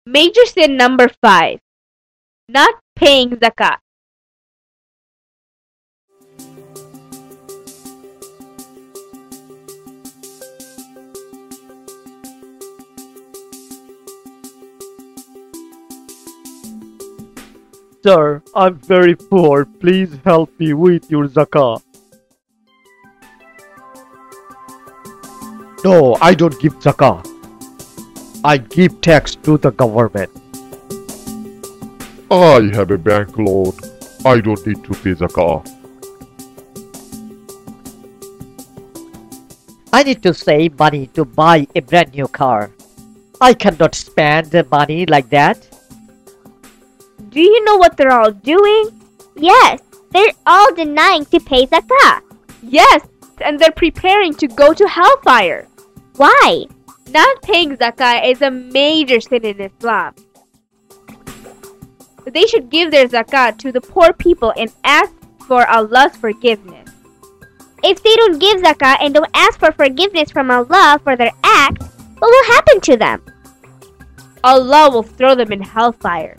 Major sin number 5. Not paying zakat. Sir, I'm very poor. Please help me with your zakah. No, I don't give zakah. I give tax to the government. I have a bank loan. I don't need to pay zakah. I need to save money to buy a brand new car. I cannot spend the money like that. Do you know what they're all doing? Yes, they're all denying to pay zakah. Yes, and they're preparing to go to hellfire. Why? Not paying zakah is a major sin in Islam. They should give their zakah to the poor people and ask for Allah's forgiveness. If they don't give zakah and don't ask for forgiveness from Allah for their act, what will happen to them? Allah will throw them in hellfire.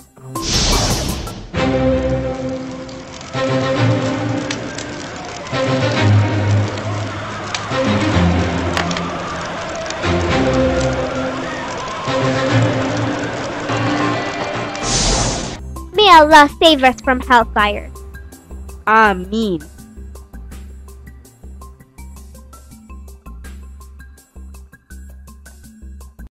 May Allah save us from hellfire. Ameen.